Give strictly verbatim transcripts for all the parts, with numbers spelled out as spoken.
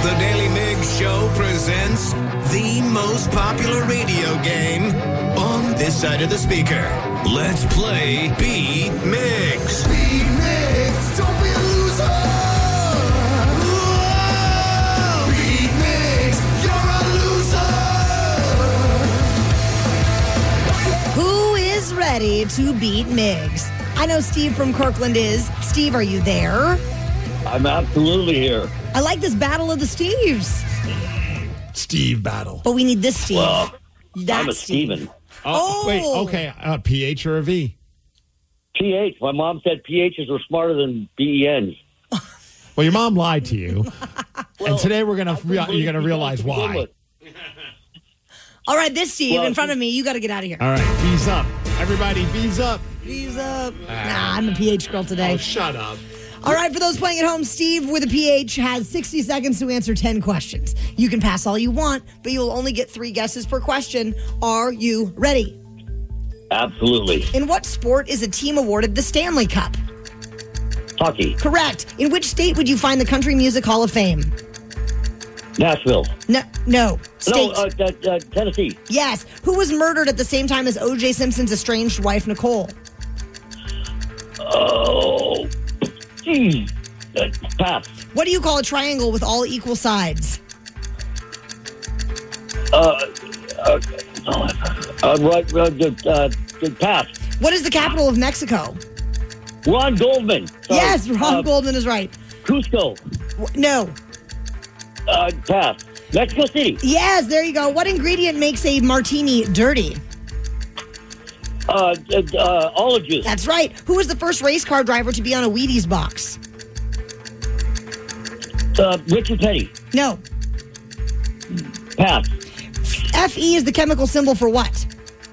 The Daily Migs Show presents the most popular radio game on this side of the speaker. Let's play Beat Migs. Beat Migs, don't be a loser. Whoa! Beat Migs, you're a loser. Who is ready to beat Migs? I know Steve from Kirkland is. Steve, are you there? I'm absolutely here. I like this battle of the Steves. Steve battle. But we need this Steve. Well, That's I'm a Steve. Steven. Oh, Oh. wait. Okay. Uh, P H or a V? P H. My mom said P H's were smarter than B E Ns. Well, your mom lied to you. Well, and today we're gonna I couldn't re- believe you're gonna you realize guys begin why. with. All right, this Steve Well, in front of me. You got to get out of here. All right. V's up. Everybody, V's up. He's up. Nah, I'm a P H girl today. Oh, shut up. All right, for those playing at home, Steve with a P H has sixty seconds to answer ten questions. You can pass all you want, but you'll only get three guesses per question. Are you ready? Absolutely. In what sport is a team awarded the Stanley Cup? Hockey. Correct. In which state would you find the Country Music Hall of Fame? Nashville. No, no. State. No, uh, uh, uh, Tennessee. Yes. Who was murdered at the same time as O J Simpson's estranged wife, Nicole? Oh, geez. Uh, pass. What do you call a triangle with all equal sides? Uh, uh, uh, right, uh, uh, uh, pass. What is the capital of Mexico? Ron Goldman. Sorry. Yes, Ron Uh, Goldman is right. Cusco. W- No. Uh, pass. Mexico City. Yes, there you go. What ingredient makes a martini dirty? Uh, uh, uh, olive juice. That's right. Who was the first race car driver to be on a Wheaties box? Uh, Richard Petty. No. Pass. F E is the chemical symbol for what?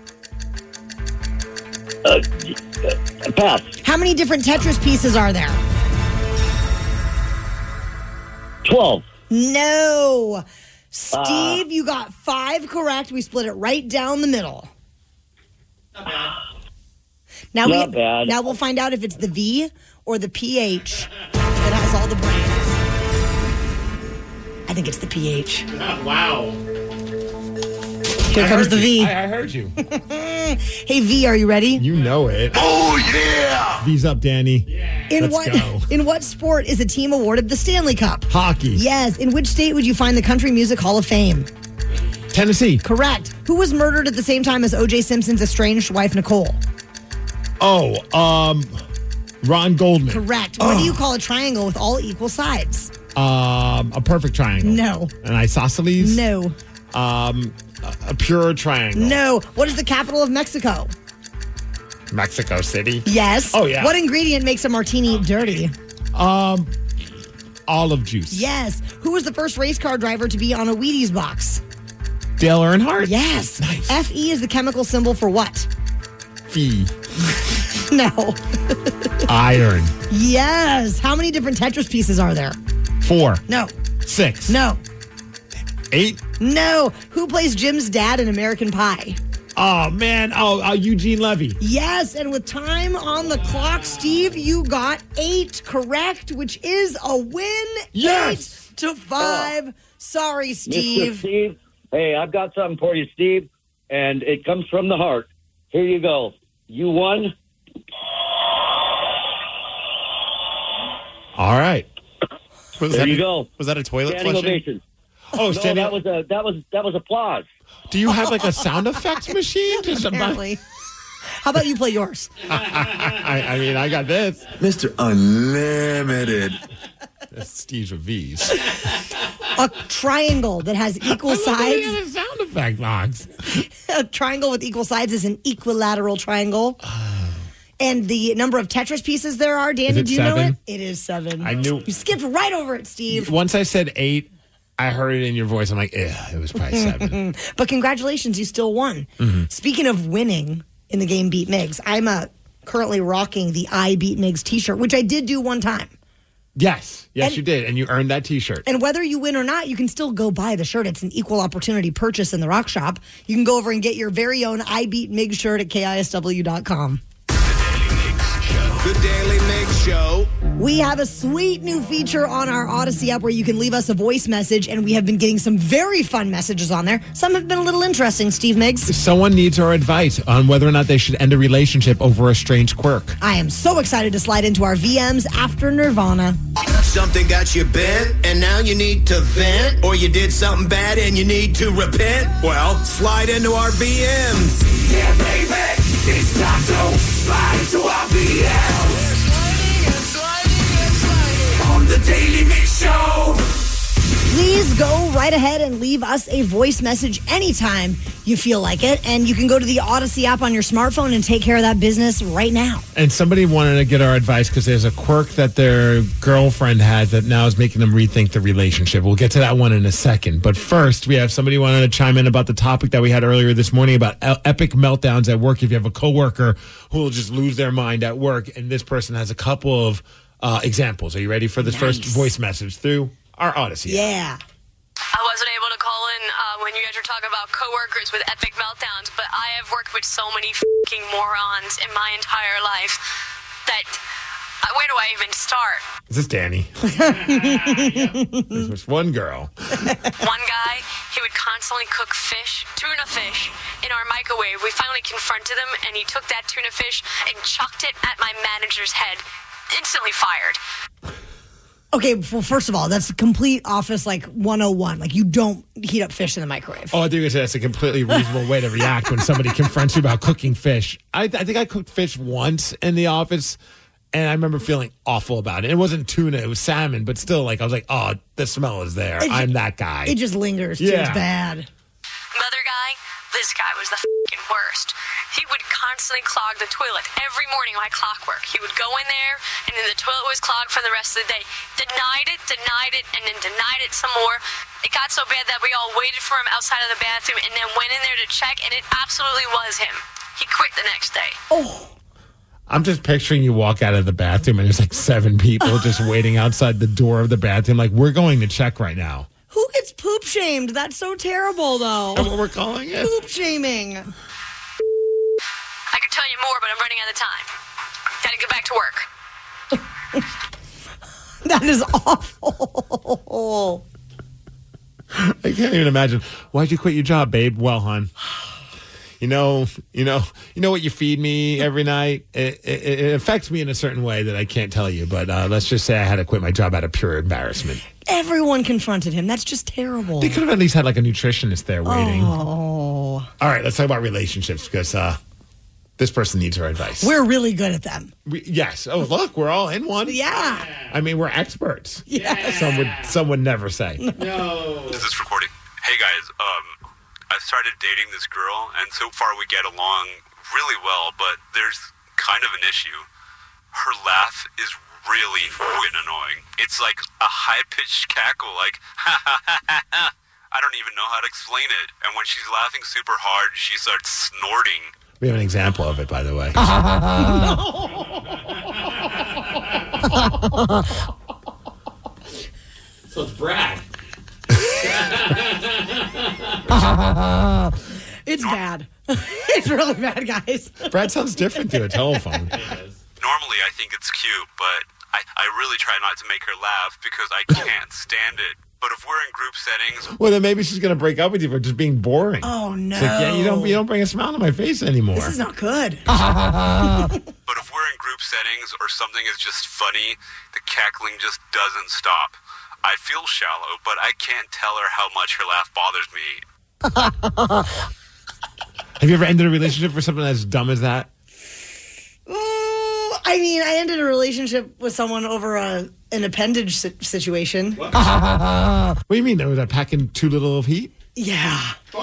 Uh, uh, pass. How many different Tetris pieces are there? twelve. No. Steve, you got five correct. We split it right down the middle. Now Not we bad. now we'll find out if it's the V or the P H that has all the brains. I think it's the P H. Wow. Here I comes heard the you. V. I, I heard you. Hey V, are you ready? You know it. Oh, yeah! V's up, Danny. In Let's what go. in what sport is a team awarded the Stanley Cup? Hockey. Yes. In which state would you find the Country Music Hall of Fame? Tennessee. Correct. Who was murdered at the same time as O J Simpson's estranged wife, Nicole? Oh, um, Ron Goldman. Correct. What do you call a triangle with all equal sides? Um, a perfect triangle. No. An isosceles. No. Um, a, a pure triangle. No. What is the capital of Mexico? Mexico City. Yes. Oh, yeah. What ingredient makes a martini dirty? Um, olive juice. Yes. Who was the first race car driver to be on a Wheaties box? Dale Earnhardt. Yes. Nice. F E is the chemical symbol for what? Fee. No. Iron. Yes. How many different Tetris pieces are there? Four. No. Six. No. Eight. No. Who plays Jim's dad in American Pie? Oh, man. Oh, uh, Eugene Levy. Yes, and with time on the clock, Steve, you got eight correct, which is a win. Yes. Eight to five. Sorry, Mister Steve. Steve, hey, I've got something for you, Steve, and it comes from the heart. Here you go. You won. All right. Was There that you a, go. Was that a toilet Standing flushing? ovation. Oh, No, standing. that was a that was that was applause. Do you have like a sound effects machine? Just about, Apparently. How about you play yours? I, I mean, I got this. Mister Unlimited. That's Steve's with V's. A triangle that has equal sides. a sound effect box. A triangle with equal sides is an equilateral triangle. And the number of Tetris pieces there are, Danny, Is it do you know seven? it? It is seven. I knew- You skipped right over it, Steve. Once I said eight, I heard it in your voice. I'm like, eh, it was probably seven. But congratulations, you still won. Mm-hmm. Speaking of winning in the game Beat Migs, I'm uh, currently rocking the I Beat Migs t-shirt, which I did do one time. Yes. Yes, And- you did. And you earned that T-shirt. And whether you win or not, you can still go buy the shirt. It's an equal opportunity purchase in the Rock Shop. You can go over and get your very own I Beat Migs shirt at K I S W dot com. The Daily Migs Show. The Daily Mix Show. We have a sweet new feature on our Odyssey app where you can leave us a voice message, and we have been getting some very fun messages on there. Some have been a little interesting, Steve Miggs. Someone needs our advice on whether or not they should end a relationship over a strange quirk. I am so excited to slide into our V Ms after Nirvana. Something got you bent, and now you need to vent, or you did something bad and you need to repent? Well, slide into our V Ms. Yeah, baby, it's time to slide into our V Ms. On the Daily Mix Show. Please go right ahead and leave us a voice message anytime you feel like it. And you can go to the Odyssey app on your smartphone and take care of that business right now. And somebody wanted to get our advice because there's a quirk that their girlfriend has that now is making them rethink the relationship. We'll get to that one in a second. But first, we have somebody wanted to chime in about the topic that we had earlier this morning about epic meltdowns at work. If you have a coworker who will just lose their mind at work, and this person has a couple of uh, examples. Are you ready for this Nice. first voice message through our Odyssey app? Yeah. I wasn't able to call in uh, when you guys were talking about coworkers with epic meltdowns, but I have worked with so many fucking morons in my entire life that uh, where do I even start? Is this Danny? There's just one girl. One guy, he would constantly cook fish, tuna fish, in our microwave. We finally confronted him, and he took that tuna fish and chucked it at my manager's head. Instantly fired. Okay, well, first of all, that's a complete office like one oh one. Like, you don't heat up fish in the microwave. Oh, I think that's a completely reasonable way to react when somebody confronts you about cooking fish. I, I think I cooked fish once in the office, and I remember feeling awful about it. It wasn't tuna, it was salmon, but still, like, I was like, oh, the smell is there. It ju- I'm that guy. It just lingers. Too. Yeah. It's bad. Another guy, this guy was the fucking worst. He would constantly clog the toilet every morning like clockwork. He would go in there, and then the toilet was clogged for the rest of the day. Denied it, denied it, and then denied it some more. It got so bad that we all waited for him outside of the bathroom and then went in there to check, and it absolutely was him. He quit the next day. Oh. I'm just picturing you walk out of the bathroom, and there's like seven people just waiting outside the door of the bathroom. Like, we're going to check right now. Who gets poop shamed? That's so terrible, though. That's what we're calling it? Poop shaming. I could tell you more, but I'm running out of time. Gotta get back to work. That is awful. I can't even imagine. Why'd you quit your job, babe? Well, hon, you know, you know, you know what you feed me every night. It, it, it affects me in a certain way that I can't tell you. But uh, let's just say I had to quit my job out of pure embarrassment. Everyone confronted him. That's just terrible. They could have at least had like a nutritionist there waiting. Oh. All right, let's talk about relationships because uh, this person needs our advice. We're really good at them. We, yes. Oh, look, we're all in one. Yeah. I mean, we're experts. Yes. Some would, some would never say. No. Is this recording? Hey guys, um, I started dating this girl, and so far we get along really well, but there's kind of an issue. Her laugh is really fucking annoying. It's like a high-pitched cackle, like, ha ha ha ha ha. I don't even know how to explain it. And when she's laughing super hard, she starts snorting. We have an example of it, by the way. So it's Brad. It's bad. It's really bad, guys. Brad sounds different through a telephone. Normally I think it's cute, but I, I really try not to make her laugh because I can't stand it. But if we're in group settings... Well, then maybe she's going to break up with you for just being boring. Oh, no. It's like, yeah, you don't, you don't bring a smile to my face anymore. This is not good. But if we're in group settings or something is just funny, the cackling just doesn't stop. I feel shallow, but I can't tell her how much her laugh bothers me. Have you ever ended a relationship for something as dumb as that? Mm, I mean, I ended a relationship with someone over a an appendage si- situation. What do you mean? Was I packing too little of heat? Yeah.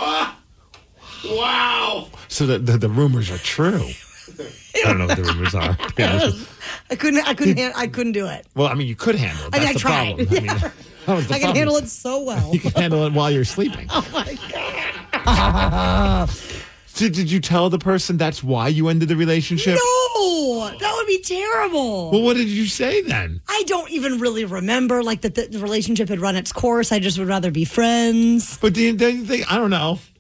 Wow. So the, the, the rumors are true. I don't know what the rumors are. Yeah, I couldn't. I couldn't. Han- I couldn't do it. well, I mean, you could handle it. I That's mean, I the tried. problem. I mean, that was the I can problem. handle it so well. You can handle it while you're sleeping. Oh my god. Did, did you tell the person that's why you ended the relationship? No, that would be terrible. Well, what did you say then? I don't even really remember, like, that the, the relationship had run its course. I just would rather be friends. But do you, do you think, I don't know.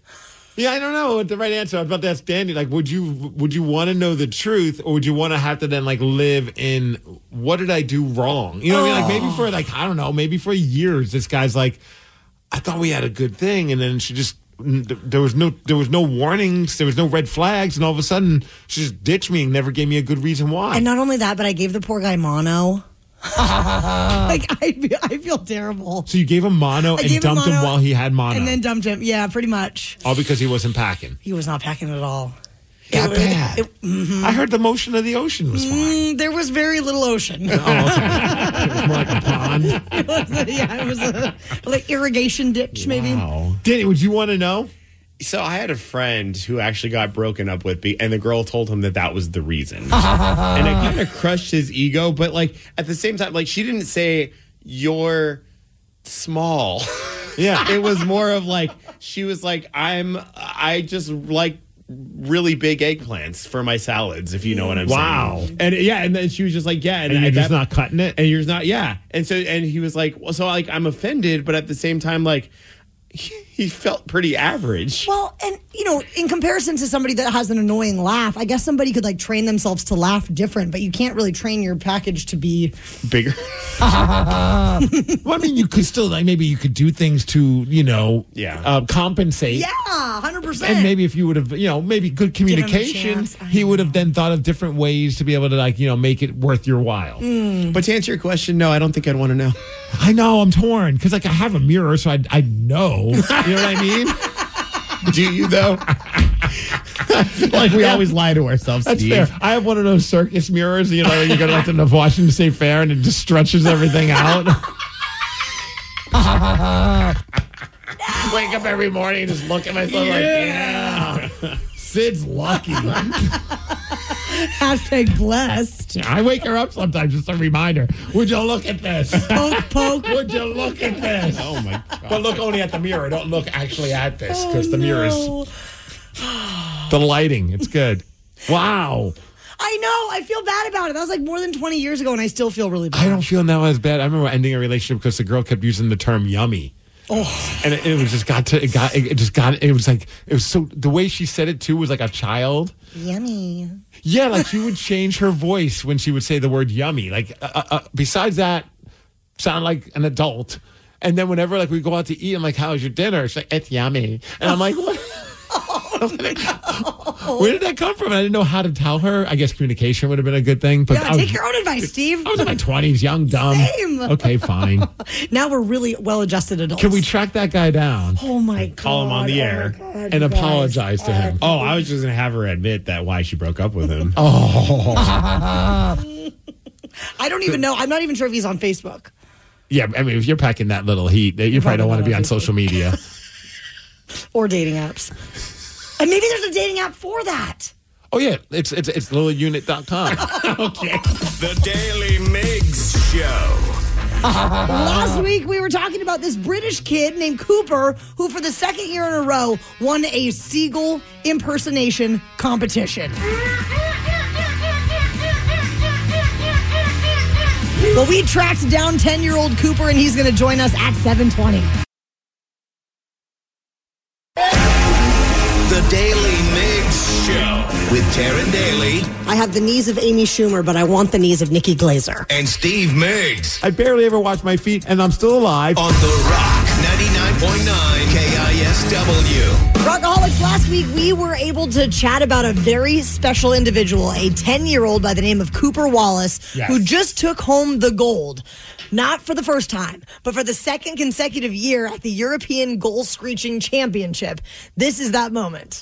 Yeah, I don't know what the right answer. I was about to ask Danny, like, would you would you want to know the truth, or would you want to have to then like live in what did I do wrong? You know what I mean? Like maybe for like I don't know, maybe for years this guy's like, I thought we had a good thing, and then she just there was no there was no warnings, there was no red flags, and all of a sudden she just ditched me and never gave me a good reason why. And not only that, but I gave the poor guy mono. like I feel, I feel terrible. So you gave him mono I and gave him dumped him, mono while he had mono, and then dumped him. Yeah, pretty much. All because he wasn't packing. He was not packing at all. That It- bad. it- mhm. I heard the motion of the ocean was fine. Mm, there was very little ocean. Oh, okay. It was more like a pond. It was a- yeah, it was a like irrigation ditch, maybe. Wow. Danny, would you want to know? So I had a friend who actually got broken up with, be- and the girl told him that that was the reason. And it kind of crushed his ego. But like at the same time, like she didn't say you're small. Yeah. It was more of like she was like, I'm. I just like really big eggplants for my salads, if you know what I'm Wow. saying. And yeah, and then she was just like, yeah, and, And you're at just that- not cutting it? and you're not, yeah. And so, and he was like, well, so like I'm offended, but at the same time, like he, he felt pretty average. Well, and you know, in comparison to somebody that has an annoying laugh, I guess somebody could like train themselves to laugh different, but you can't really train your package to be Bigger. Well, I mean, you could still, like, maybe you could do things to, you know, Yeah. uh, compensate. yeah, one hundred percent. And maybe if you would have, you know, maybe good him a communication, chance. I he would have then thought of different ways to be able to, like, you know, make it worth your while. Mm. But to answer your question, no, I don't think I'd want to know. I know, I'm torn because, like, I have a mirror, so I I know. You know what I mean? Do you though? Like we always lie to ourselves. That's Steve. fair. I have one of those circus mirrors, you know, you go to like the Washington State Fair and it just stretches everything out. Wake up every morning and just look at myself like, yeah. Sid's lucky. Hashtag blessed. I wake her up sometimes, just a reminder. Would you look at this? Poke, poke. Would you look at this? Oh my god. But look only at the mirror. Don't look actually at this because Oh, the mirror is no. the lighting. It's good. Wow. I know. I feel bad about it. That was like more than twenty years ago, and I still feel really bad. I don't feel now as bad. I remember ending a relationship because the girl kept using the term yummy. Oh, And it, it was just got to, it got, it just got, it was like, it was so, the way she said it too was like a child. yummy. Yeah, like she would change her voice when she would say the word yummy. Like, uh, uh, besides that, sound like an adult. And then whenever like we go out to eat, I'm like, how's your dinner? She's like, it's yummy. And I'm like, what? Where did that come from? I didn't know how to tell her. I guess communication would have been a good thing. But Yeah, I was, take your own advice, Steve. I was in my twenties, young, dumb. Same. Okay, fine. Now we're really well-adjusted adults. Can we track that guy down Oh my god! Call him on the Oh, my air God, and you guys. apologize to him? Oh, I was just gonna have her admit that why she broke up with him. Oh, I don't even know. I'm not even sure if he's on Facebook yeah. I mean, if you're packing that little heat, you probably don't want to be on social media. or dating apps. And maybe there's a dating app for that. Oh yeah, it's it's it's little unit dot com. Okay. The Daily Migs Show. Last week, we were talking about this British kid named Cooper who, for the second year in a row, won a seagull impersonation competition. Well, we tracked down ten-year-old Cooper, and he's going to join us at seven twenty. The Daily Migs Show with Taryn Daly I have the knees of Amy Schumer, but I want the knees of Nikki Glazer. and Steve Migs I barely ever wash my feet, and I'm still alive. on The Rock ninety-nine point nine K I S W. Rockaholics, last week we were able to chat about a very special individual, a ten-year-old by the name of Cooper Wallace, Yes. who just took home the gold. Not for the first time, but for the second consecutive year at the European Goal Screeching Championship. This is that moment.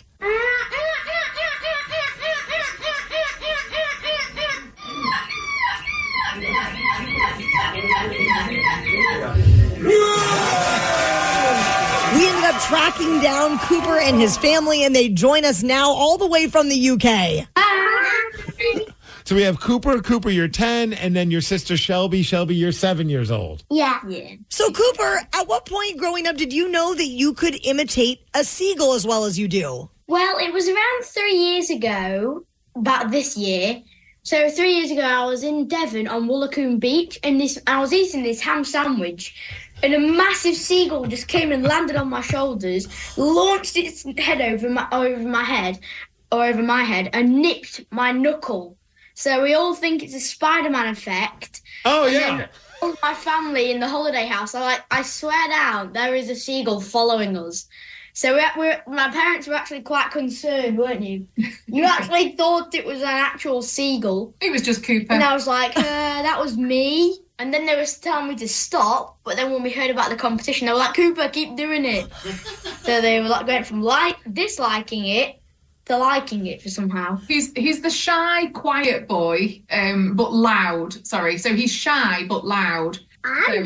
We ended up tracking down Cooper and his family, and they join us now all the way from the U K. So we have Cooper. Cooper, you're ten, and then your sister Shelby. Shelby, you're seven years old. Yeah. Yeah. So, Cooper, at what point growing up did you know that you could imitate a seagull as well as you do? Well, it was around three years ago, about this year. So three years ago, I was in Devon on Woolacombe Beach, and this I was eating this ham sandwich, and a massive seagull just came and landed on my shoulders, launched its head over my over my head, or over my head, and nipped my knuckle. So we all think it's a Spider-Man effect. Oh, and yeah. Then all my family in the holiday house are like, I swear down, there is a seagull following us. So we're, we're, my parents were actually quite concerned, weren't you? You actually thought it was an actual seagull. It was just Cooper. And I was like, uh, that was me. And then they were telling me to stop. But then when we heard about the competition, they were like, Cooper, keep doing it. So they were like going from like disliking it to liking it for somehow. He's he's the shy, quiet boy, um, but loud. Sorry, so he's shy but loud. So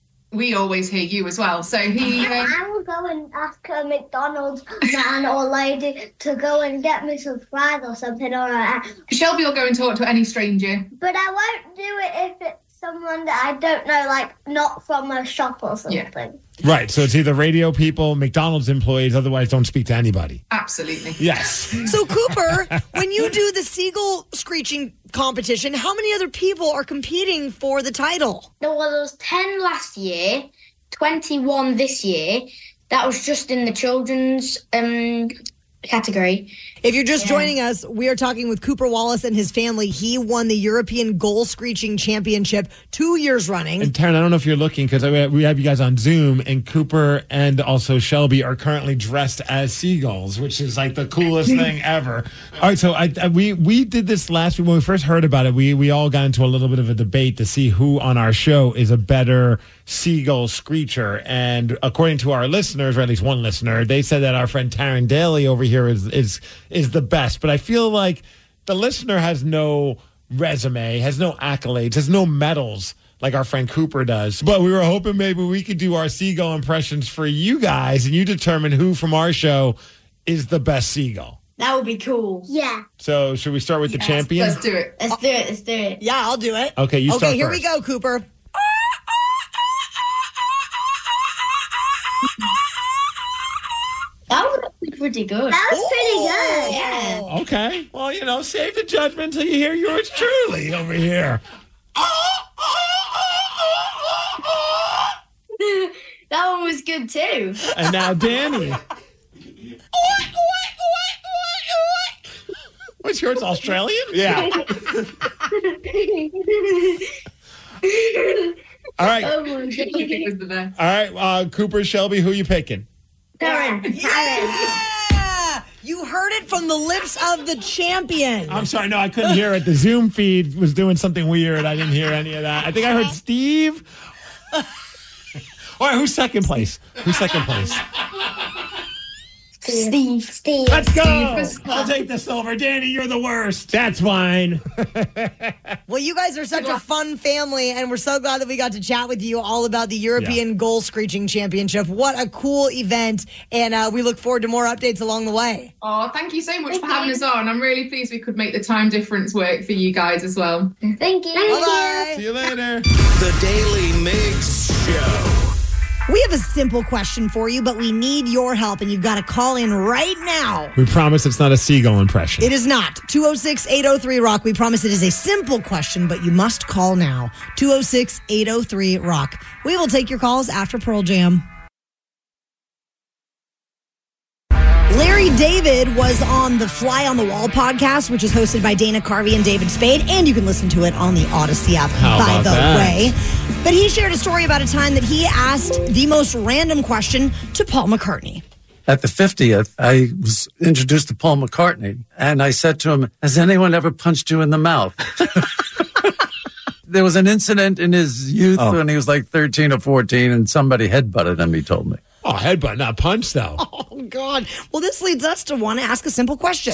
we always hear you as well. So he. Uh, I will go and ask a McDonald's man or lady to go and get me some fries or something. Or uh, Shelby will go and talk to any stranger. but I won't do it if it's someone that I don't know, like not from a shop or something. Yeah. Right. So it's either radio people, McDonald's employees, otherwise don't speak to anybody. Absolutely. Yes. So, Cooper, when you do the seagull screeching competition, how many other people are competing for the title? There was ten last year, twenty-one this year. That was just in the children's um, category. If you're just Yeah. joining us, we are talking with Cooper Wallace and his family. He won the European Goal Screeching Championship two years running. And Taryn, I don't know if you're looking because we have you guys on Zoom, and Cooper and also Shelby are currently dressed as seagulls, which is like the coolest thing ever. All right, so I, I we we did this last week when we first heard about it. We we all got into a little bit of a debate to see who on our show is a better seagull screecher, and according to our listeners, or at least one listener, they said that our friend Taryn Daly over here is is is the best. But I feel like the listener has no resume, has no accolades, has no medals like our friend Cooper does. But we were hoping maybe we could do our seagull impressions for you guys, and you determine who from our show is the best seagull. That would be cool. Yeah. So should we start with the champion? Let's do it. Let's do it. Let's do it. Yeah, I'll do it. Okay, you start Okay, here we first. go, Cooper. That was actually pretty good. That was pretty good. Yeah. Okay. Well, you know, save the judgment until you hear yours truly over here. That one was good too. And now Danny. What's yours, Australian? Yeah. All right. Oh my I think it was the best. All right, uh, Cooper, Shelby, who you picking? Karen. Yeah! You heard it from the lips of the champion. I'm sorry, no, I couldn't hear it. The Zoom feed was doing something weird. I didn't hear any of that. I think I heard Steve. All right, who's second place? Who's second place? Steve. Steve. Let's go. was- I'll take the silver. Danny, you're the worst. That's fine. Well, you guys are such a fun family, and we're so glad that we got to chat with you all about the European Yeah. Goal Screeching Championship. What a cool event, and uh, we look forward to more updates along the way. Oh, thank you so much Thank for having you. us on. I'm really pleased we could make the time difference work for you guys as well. Thank you. Bye-bye. See you later. The Daily Mix Show. We have a simple question for you, but we need your help, and you've got to call in right now. We promise it's not a seagull impression. It is not. two oh six, eight oh three, rock. We promise it is a simple question, but you must call now. two oh six, eight oh three, rock. We will take your calls after Pearl Jam. Larry David was on the Fly on the Wall podcast, which is hosted by Dana Carvey and David Spade, and you can listen to it on the Odyssey app, How by about the that? way. But he shared a story about a time that he asked the most random question to Paul McCartney. At the fiftieth, I was introduced to Paul McCartney, and I said to him, has anyone ever punched you in the mouth? There was an incident in his youth Oh. when he was like thirteen or fourteen, and somebody headbutted him, he told me. Oh, headbutt, not punch, though. Oh, God. Well, this leads us to want to ask a simple question.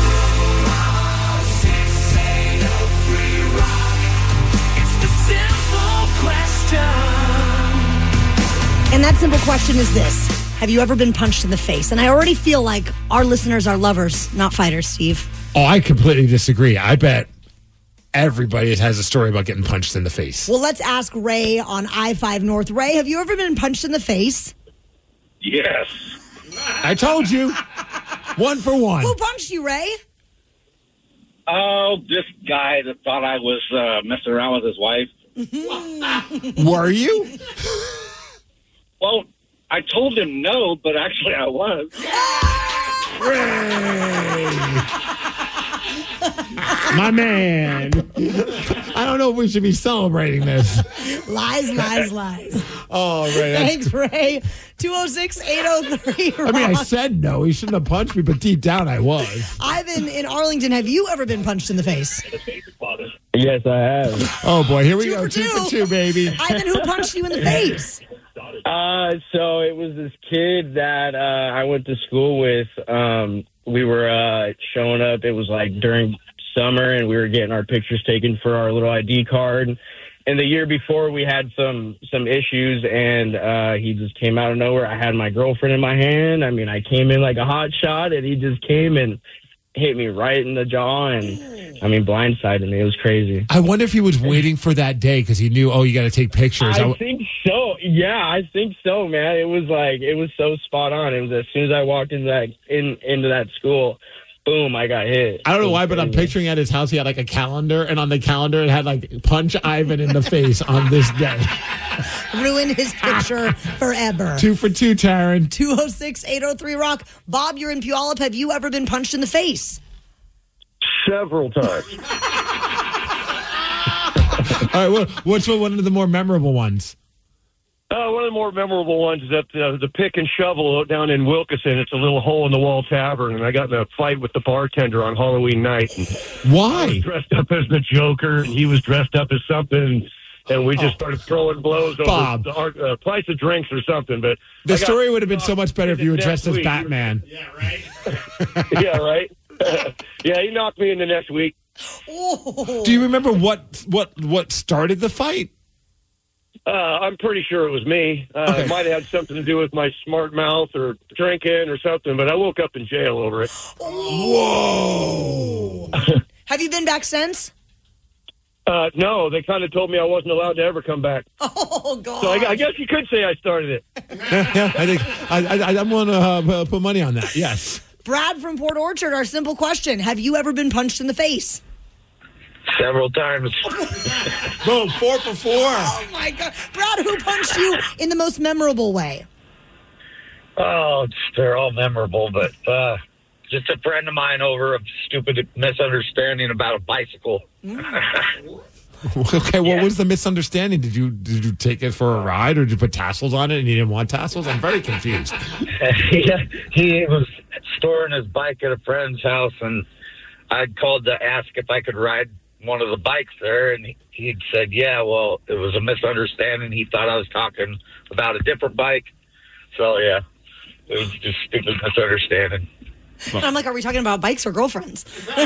And that simple question is this. Have you ever been punched in the face? And I already feel like our listeners are lovers, not fighters, Steve. Oh, I completely disagree. I bet everybody has a story about getting punched in the face. Well, let's ask Ray on I five North. Ray, have you ever been punched in the face? Yes. I told you. One for one. Who punched you, Ray? Oh, this guy that thought I was uh, messing around with his wife. Were you? Well, I told him no, but actually I was. My man. I don't know if we should be celebrating this. Lies, lies, lies. Oh, Ray. that's- Thanks, Ray. two oh six, eight oh three, I mean, I said no. He shouldn't have punched me, but deep down I was. Ivan in Arlington, have you ever been punched in the face? Yes, I have. Oh, boy. Here we Two go. for Two two. for two, baby. Ivan, who punched you in the face? Uh, so it was this kid that uh, I went to school with. Um, we were uh, showing up. It was like during summer, and we were getting our pictures taken for our little I D card. And the year before, we had some some issues, and uh, he just came out of nowhere. I had my girlfriend in my hand. I mean, I came in like a hot shot, and he just came and hit me right in the jaw, and I mean, blindsided me. It was crazy. I wonder if he was waiting for that day because he knew, oh, you got to take pictures. I think so. Yeah, I think so, man. It was like it was so spot on. It was as soon as I walked into that in into that school, boom, I got hit. I don't know why, but I'm picturing at his house he had like a calendar, and on the calendar it had like punch Ivan in the face on this day. Ruin his picture forever. Two for two, Taryn. two oh six, eight oh three, rock. Bob, you're in Puyallup. Have you ever been punched in the face? Several times. All right, what, what's one of the more memorable ones? Uh, one of the more memorable ones is at the, the Pick and Shovel down in Wilkeson. It's a little hole-in-the-wall tavern, and I got in a fight with the bartender on Halloween night. And Why? I was dressed up as the Joker, and he was dressed up as something, and we just started throwing blows over Bob. the uh, price of drinks or something. But The I got- story would have been so much better if you were next dressed as week. Batman. Yeah, right. yeah, right. yeah, he knocked me in the next week. Do you remember what what what started the fight? Uh, I'm pretty sure it was me. Uh, Okay. It might have had something to do with my smart mouth or drinking or something, but I woke up in jail over it. Whoa. Have you been back since? Uh, no, they kind of told me I wasn't allowed to ever come back. Oh, God. So I, I guess you could say I started it. yeah, yeah, I think I I, I want to uh, put money on that. Yes. Brad from Port Orchard, our simple question. Have you ever been punched in the face? Several times. Boom, four for four. Oh, my God. Brad, who punched you in the most memorable way? Oh, they're all memorable, but uh, just a friend of mine over a stupid misunderstanding about a bicycle. Okay, what was the misunderstanding? Did you did you take it for a ride, or did you put tassels on it and you didn't want tassels? I'm very confused. he, he was storing his bike at a friend's house, and I'd called to ask if I could ride one of the bikes there, and he, he'd said, yeah, well, it was a misunderstanding. He thought I was talking about a different bike. So, yeah, it was just stupid misunderstanding. And I'm like, are we talking about bikes or girlfriends? All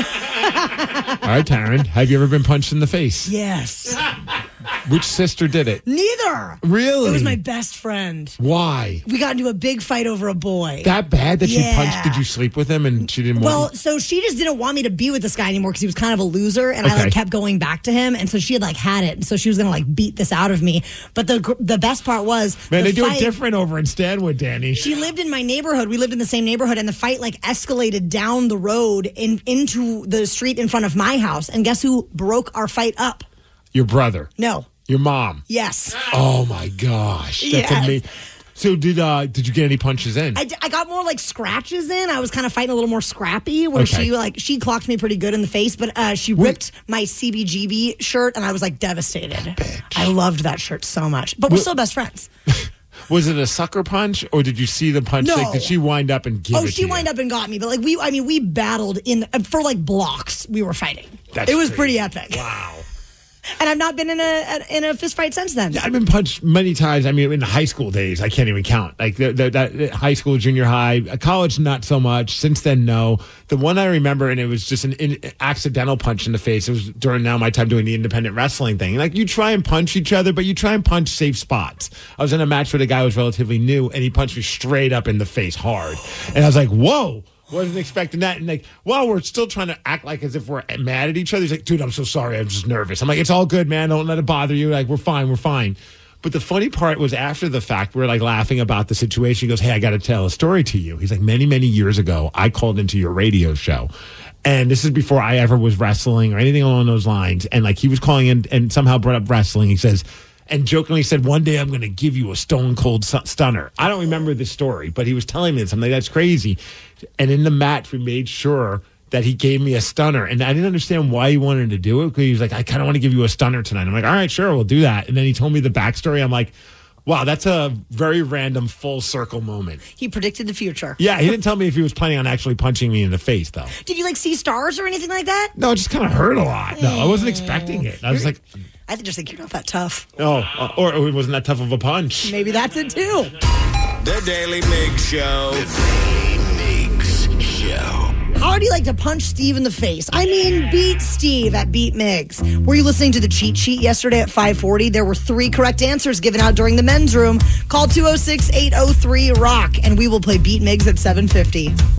right, Taryn, have you ever been punched in the face? Yes. Which sister did it? Neither. Really? It was my best friend. Why? We got into a big fight over a boy. That bad that Yeah. she punched? Did you sleep with him and she didn't Well, want so she just didn't want me to be with this guy anymore because he was kind of a loser, and I Okay. like kept going back to him, and so she had like had it, and so she was gonna like beat this out of me. But the gr- the best part was, Man, the they do fight- it different over in Stanwood, Danny. She lived in my neighborhood. We lived in the same neighborhood, and the fight like escalated down the road in into the street in front of my house. And guess who broke our fight up? Your brother. No. Your mom. Yes. Oh my gosh. That's Yes. amazing. So did uh did you get any punches in? I, d- I got more like scratches in. I was kind of fighting a little more scrappy. Where Okay. she like she clocked me pretty good in the face, but uh, she ripped my C B G B shirt, and I was like devastated. I loved that shirt so much, but we're Well- still best friends. Was it a sucker punch, or did you see the punch? No. Like, did she wind up and give Oh, it she to wind up and got me, but like we, I mean, we battled in uh, for like blocks. We were fighting. That's it was crazy. pretty epic. Wow. And I've not been in a in a fist fight since then. you? I've been punched many times. I mean, in the high school days, I can't even count. Like the, the, that high school, junior high, uh, college, not so much. Since then, no. The one I remember, and it was just an in, accidental punch in the face. It was during now my time doing the independent wrestling thing. Like you try and punch each other, but you try and punch safe spots. I was in a match with a guy who was relatively new, and he punched me straight up in the face hard, and I was like, "Whoa." Wasn't expecting that. And like, well, we're still trying to act like as if we're mad at each other. He's like, dude, I'm so sorry. I'm just nervous. I'm like, it's all good, man. Don't let it bother you. Like, we're fine. We're fine. But the funny part was after the fact, we were like laughing about the situation. He goes, hey, I got to tell a story to you. He's like, many, many years ago, I called into your radio show. And this is before I ever was wrestling or anything along those lines. And like, he was calling in and somehow brought up wrestling. He says, and jokingly said, one day I'm going to give you a stone cold su- stunner. I don't remember the story, but he was telling me this. I'm like, that's crazy. And in the match, we made sure that he gave me a stunner. And I didn't understand why he wanted to do it, because he was like, I kind of want to give you a stunner tonight. I'm like, all right, sure, we'll do that. And then he told me the backstory. I'm like, wow, that's a very random full circle moment. He predicted the future. Yeah, he didn't tell me if he was planning on actually punching me in the face, though. Did you like see stars or anything like that? No, it just kind of hurt a lot. No, I wasn't expecting it. I was like, I just think you're not that tough. oh, uh, or it wasn't that tough of a punch. Maybe that's it too. The Daily Migs Show. The Daily Migs Show. How do you like to punch Steve in the face? I mean, beat Steve at Beat Migs. Were you listening to the cheat sheet yesterday at five forty? There were three correct answers given out during the men's room. Call two oh six, eight oh three, ROCK, and we will play Beat Migs at seven fifty.